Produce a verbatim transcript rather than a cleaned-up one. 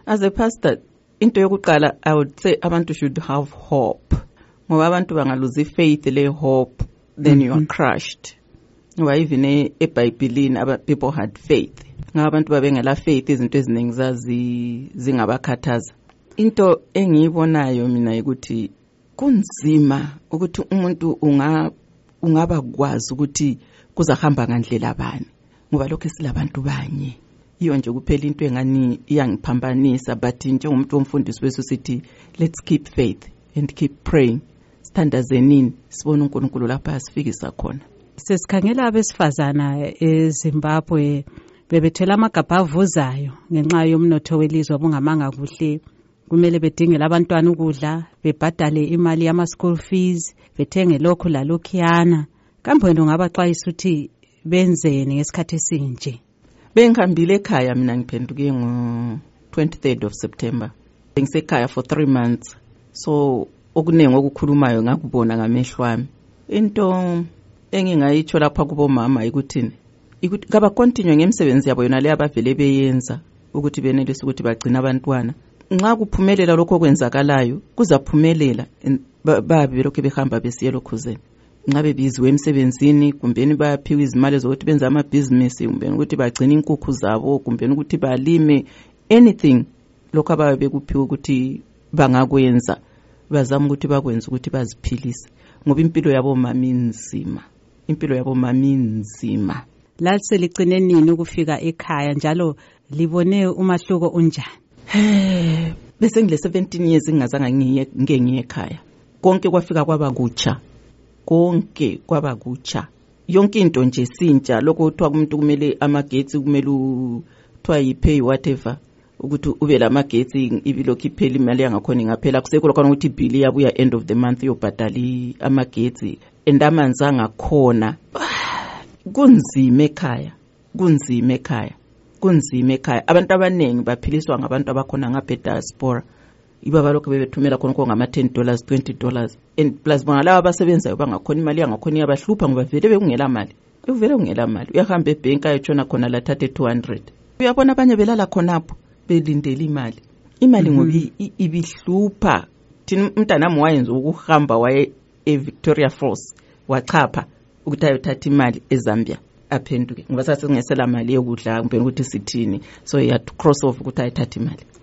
As a pastor, into yokuqala, I would say abantu should have hope. Ngoba abantu bangaluzi faith le hope, then mm-hmm. you are crushed. Ngoba even eBhayibhelini aba people had faith. Ngoba abantu babengela faith izinto eziningi zazi zingabakhathaza. Into engiyibonayo mina ukuthi kunzima ukuthi umuntu unga ungaba kwazi ukuthi kuzahamba ngandlela bani. Ngoba lokho silabantu banye. Iyo nje kuphela into engani iyangiphambanisa, but njengomuntu omfundisi wethu sithi let's keep faith and keep praying. Standazenini sibona uNkulunkulu lapha asifikisa khona. Sesikhangela abesifazana eZimbabwe bebethela amagabha avuzayo ngenxa yomnotho welizwe obungamanga kuhle. Kumele bedingele abantwana ukudla, bebhadale imali yama school fees, bethenge lokhu la lokhiyana. Kambe wena ungabaxwayisa uthi benzeni ngesikhathi esinje? Bengihambile ekhaya mina ngiphenduke ngo twenty-third of September. Bengisekhaya for three months. So okunengi okukhulumayo ngakubona ngamehlo ami. Into engingayitsho lapha kubo mama ikuthini? Ikuthi kaba continue ngemsebenzi yabo yona le abavele beyenza ukuthi benelise ukuthi bagcina abantwana. Nxa kuphumelela lokho kwenzakalayo kuzaphumelela babe lokho behamba besiye lokhuzeni. Nxa bebizwe emsebenzini kumbeni bayaphiwa izimali zokuthi benza ama business, kumbeni ukuthi bagcina inkukhu zabo, kumbeni ukuthi balime, anything lokho ababe bekuphiwa ukuthi bangakwenza bazama ukuthi bakwenza ukuthi baziphilise. Ngoba impilo yabo mama inzima. Impilo yabo mama inzima. La seligcine nini ukufika ekhaya njalo libone umahluko unjani? Bese ngile seventeen years ngingazanga ngiye ngeke ngiye ekhaya. Konke kwafika kwaba kutsha. Konke kwaba kutsha. Yonke into nje sintsha lokho kuthiwa kumuntu kumele amagetsi kumele uthiwa yipay whatever ukuthi ube la magetsi ibilokhu iphela imali yangakhona ingaphela kusekho lokho ukuthi bill yabuya end of the month yobhadali amagetsi endamanzi angakhona. Kunzima ekhaya. Kunzima ekhaya. Kunzima ekhaya. Abantu abanengi baphiliswa ngabantu abakhona ngaphe diaspora. Ibaba lokho bebethumela khona ngama ten dollars, twenty dollars. And plus bona laba abasebenzayo bangakhona imali yangakhona iyabahlupa ngoba vele bekungela mali. Uvele ungela mali. Uyahamba ebank ayotshona khona la thathe two hundred. Uyabona abanye belala khonapho belindele imali. Imali ngoba ibihlupa. Thina umntanami wayenza ukuhamba waye eVictoria Falls wachapha ukuthi ayothatha imali eZambia aphenduke ngoba sasingesela mali yokudla kumbe ukuthi sithini, so he had to cross off ukuthi ayithathe imali.